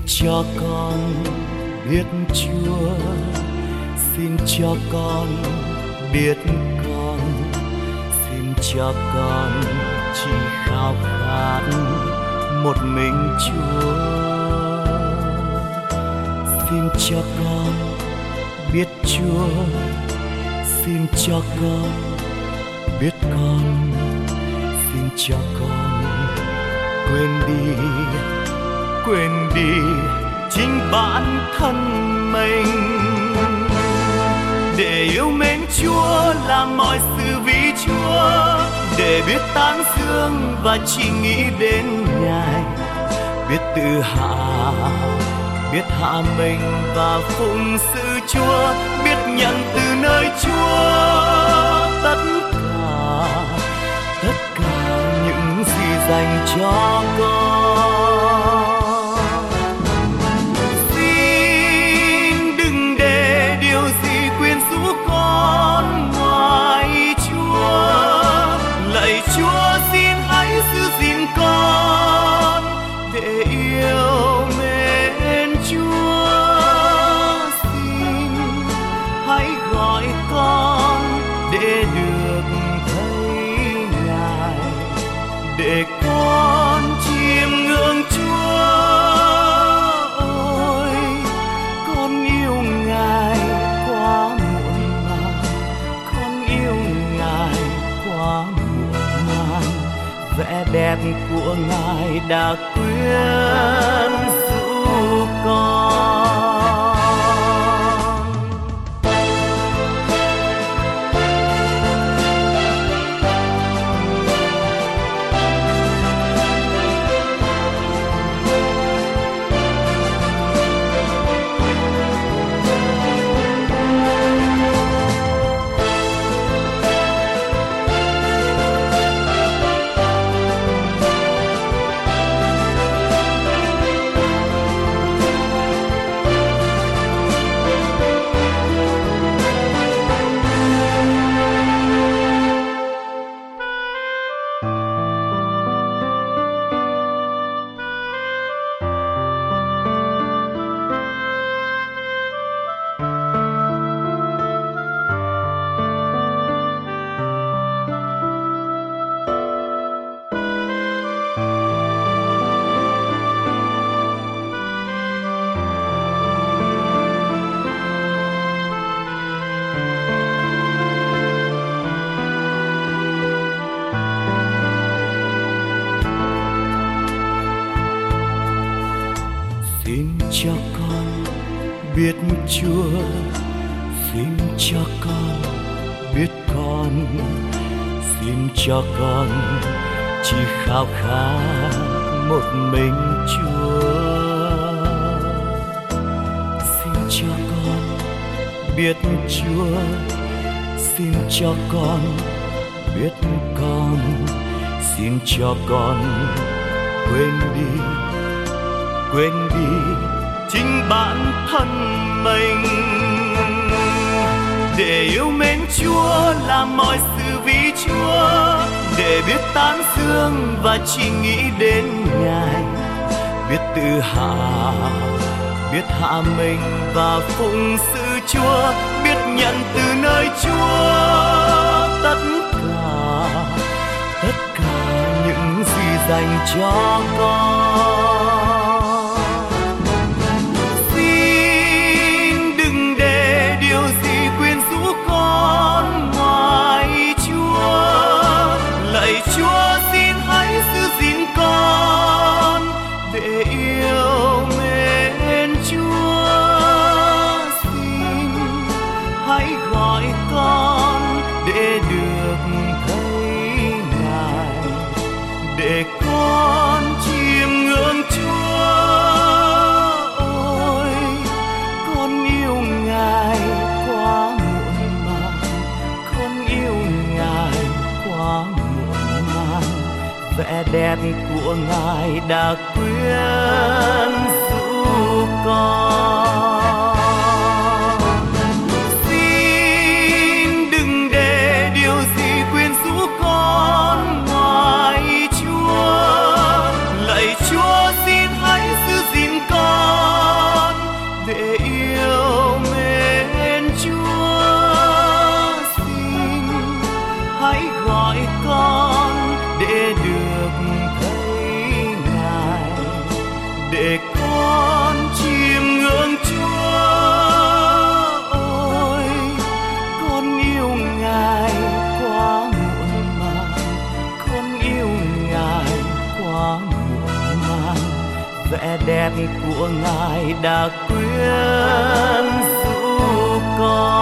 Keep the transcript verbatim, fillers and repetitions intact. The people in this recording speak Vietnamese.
cho con biết Chúa, xin cho con biết con, xin cho con chỉ khao khát một mình Chúa. Xin cho con biết Chúa, xin cho con biết con, xin cho con quên đi, quên đi chính bản thân mình, để yêu mến Chúa, làm mọi sự vì Chúa, để biết tán dương và chỉ nghĩ đến Ngài, biết tự hạ, biết hạ mình và phụng sự Chúa, biết nhận từ nơi Chúa tất cả, tất cả những gì dành cho con. Xin đừng để điều gì quyến rũ con ngoài Chúa, lạy Chúa xin hãy giữ gìn con để yêu mến Chúa. Xin hãy gọi con để được thấy Ngài, để con chiêm ngưỡng Chúa. Ôi con yêu Ngài quá muộn màng, con yêu Ngài quá muộn màng, vẻ đẹp của Ngài đã quyến rũ con. Cho con biết Chúa, xin cho con biết con, xin cho con chỉ khao khát một mình Chúa. Xin cho con biết Chúa, xin cho con biết con, xin cho con quên đi, quên đi chính bản thân mình, để yêu mến Chúa, làm mọi sự vì Chúa, để biết tán dương và chỉ nghĩ đến Ngài, biết tự hạ, biết hạ mình và phụng sự Chúa, biết nhận từ nơi Chúa tất cả, tất cả những gì dành cho con. Con ngoài Chúa, lạy Chúa xin hãy giữ gìn con để yêu mến Chúa. Xin hãy gọi con để được thấy Ngài, để con chiêm ngưỡng Chúa. Ôi con yêu Ngài quá vẻ đẹp của Ngài đã quyến rũ con. Xin đừng để điều gì quyến rũ con ngoài Chúa, lạy Chúa xin hãy giữ gìn con hãy gọi con để được thấy Ngài, để con chiêm ngưỡng Chúa. Ôi, con yêu Ngài quá muộn màng, con yêu Ngài quá muộn màng. Vẻ đẹp của Ngài đã quyến rũ con.